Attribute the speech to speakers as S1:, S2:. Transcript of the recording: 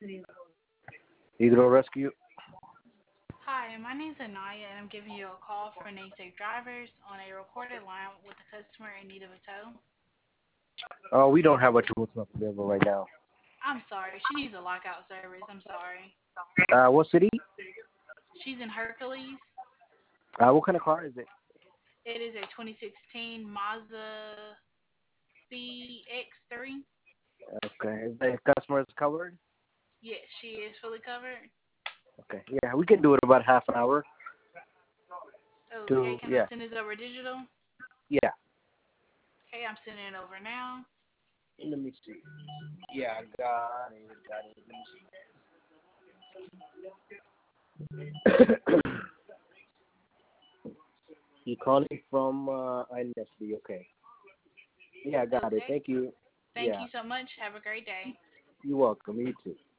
S1: Hydro Rescue.
S2: Hi, my name's Anaya, and I'm giving you a call for Safe Drivers on a recorded line with a customer in need of a tow.
S1: We don't have a tool truck available right now.
S2: I'm sorry, she needs a lockout service. I'm sorry.
S1: What city?
S2: She's in Hercules.
S1: What kind of car is it?
S2: It is a 2016 Mazda CX-3.
S1: Okay. Is the customer is covered?
S2: Yes, she is fully covered.
S1: Okay. Yeah, we can do it about half an hour.
S2: Okay,
S1: To
S2: can I
S1: yeah,
S2: send this over digital?
S1: yeah.
S2: Okay, I'm sending it over now.
S1: Let me see. Yeah, got it. Got it. You calling from INSB? Okay. Yeah, got it.
S2: Okay,
S1: Thank you.
S2: thank
S1: Yeah,
S2: you so much. Have a great day.
S1: you're welcome. You too.